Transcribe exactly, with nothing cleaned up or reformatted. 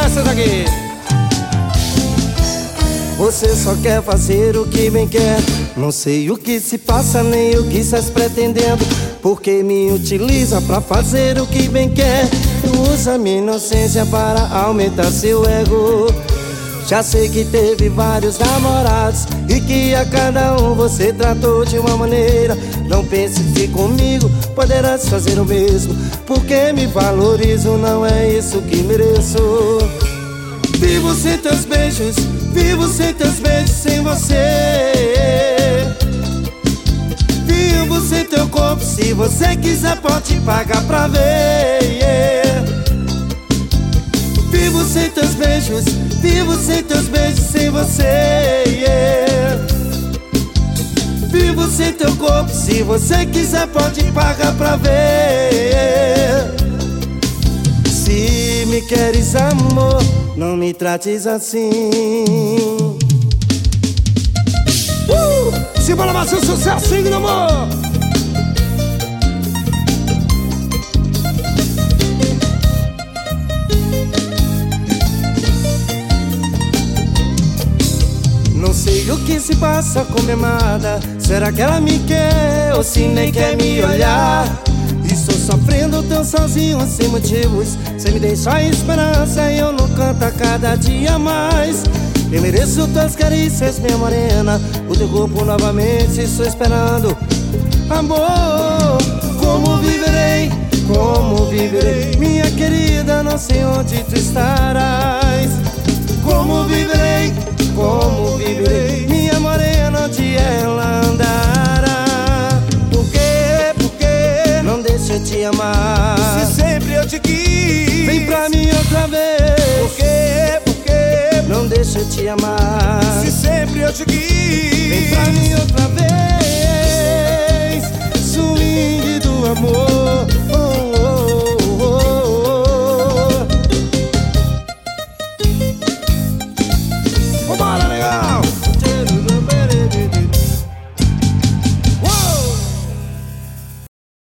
essas aqui. Você só quer fazer o que bem quer. Não sei o que se passa, nem o que estás pretendendo. Porque me utiliza pra fazer o que bem quer. Usa minha inocência para aumentar seu ego. Já sei que teve vários namorados e que a cada um você tratou de uma maneira. Não pense que comigo poderás fazer o mesmo, porque me valorizo, não é isso que mereço. Vivo sem teus beijos, vivo sem teus beijos, sem você. Vivo sem teu corpo, se você quiser pode pagar pra ver, yeah. Vivo sem teus beijos, vivo sem teus beijos, sem você, yeah. Vivo sem teu corpo, se você quiser pode pagar pra ver. Se me queres amor, não me trates assim. uh! Simbora mais um sucesso, hein, amor? Não sei o que se passa com minha amada. Será que ela me quer ou se nem quer me olhar? Estou sofrendo tão sozinho, sem motivos. Você me deixa esperança e eu não canto a cada dia mais. Eu mereço tuas carícias, minha morena. O teu corpo novamente estou esperando. Amor, como viverei, como viverei? Minha querida, não sei onde tu estarás. Como viverei, como viverei? Minha morena, onde ela andará? Por quê, por quê? Não deixa eu te amar. Se sempre eu te quis, vem pra mim outra vez. Por quê, por quê? Não deixa eu te amar. Se sempre eu te quis,